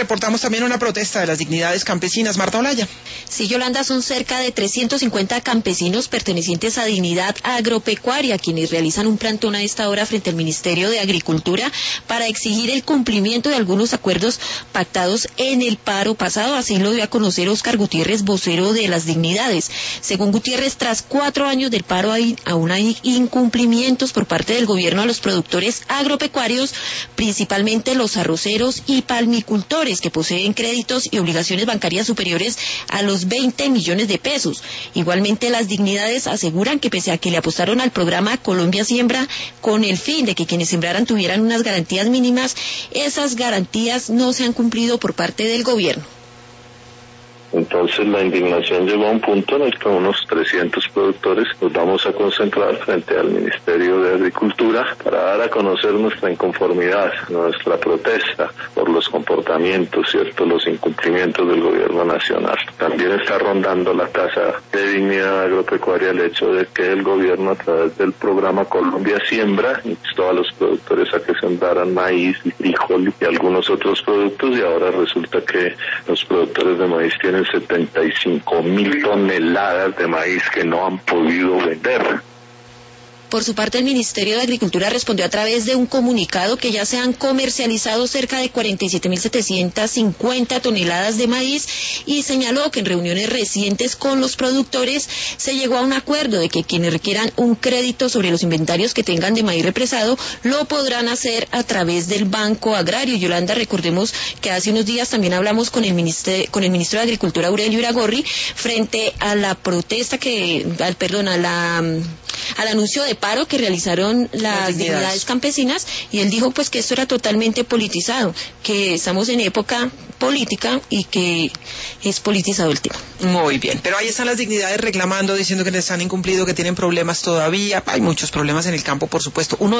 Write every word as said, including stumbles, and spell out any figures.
reportamos también una protesta de las dignidades campesinas. Marta Olaya. Sí, Yolanda, son cerca de trescientos cincuenta campesinos pertenecientes a Dignidad Agropecuaria quienes realizan un plantón a esta hora frente al Ministerio de Agricultura para exigir el cumplimiento de algunos acuerdos pactados en el paro pasado. Así lo dio a conocer Óscar Gutiérrez, vocero de las Dignidades. Según Gutiérrez, tras cuatro años del paro hay, aún hay incumplimientos por parte del gobierno a los productores agropecuarios, principalmente los arroceros y palmicultores, que poseen créditos y obligaciones bancarias superiores a los veinte millones de pesos. Igualmente, las Dignidades aseguran que pese a que le apostaron al programa Colombia Siembra con el fin de que quienes sembraran tuvieran unas garantías mínimas, esas garantías no se han cumplido por parte del gobierno. Entonces la indignación llegó a un punto en el que unos trescientos productores nos vamos a concentrar frente al Ministerio de Agricultura para dar a conocer nuestra inconformidad, nuestra protesta por los comportamientos, cierto, los incumplimientos del gobierno nacional. También está rondando la tasa de dignidad agropecuaria el hecho de que el gobierno, a través del programa Colombia Siembra, instó a los productores a que sembraran maíz y frijol y algunos otros productos, y ahora resulta que los productores de maíz tienen setenta y cinco mil toneladas de maíz que no han podido vender. Por su parte, el Ministerio de Agricultura respondió a través de un comunicado que ya se han comercializado cerca de cuarenta y siete mil setecientas cincuenta toneladas de maíz y señaló que en reuniones recientes con los productores se llegó a un acuerdo de que quienes requieran un crédito sobre los inventarios que tengan de maíz represado lo podrán hacer a través del Banco Agrario. Yolanda, recordemos que hace unos días también hablamos con el ministro, con el ministro de Agricultura, Aurelio Iragorri, frente a la protesta que, al, perdón, a la, al anuncio de paro que realizaron las, las dignidades. dignidades campesinas, y él dijo pues que esto era totalmente politizado, que estamos en época política y que es politizado el tema. Muy bien, pero ahí están las dignidades reclamando, diciendo que les han incumplido, que tienen problemas todavía. Hay muchos problemas en el campo, por supuesto. Uno